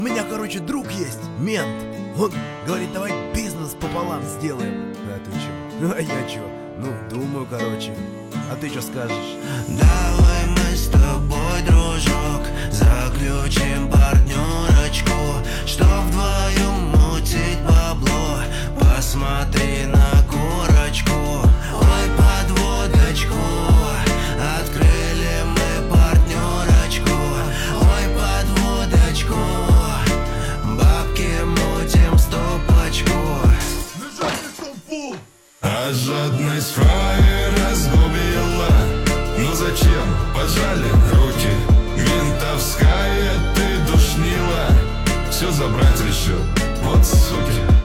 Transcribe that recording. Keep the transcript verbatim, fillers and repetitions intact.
У меня, короче, друг есть, мент. Он говорит, давай бизнес пополам сделаем. А ты чё? Ну, а я чё? Ну, думаю, короче. А ты чё скажешь? Давай мы с тобой, дружок, заключим партнерочку, чтоб вдвоем мутить бабло. Посмотри на курочку, ой, подводочку. Открыли мы партнерочку, ой, подводочку. Бабки мутим стопочку. А жадность фраер разгубила. Ну зачем? Пожали руки. Ментовская ты душнила. Все забрать решил. Вот суки.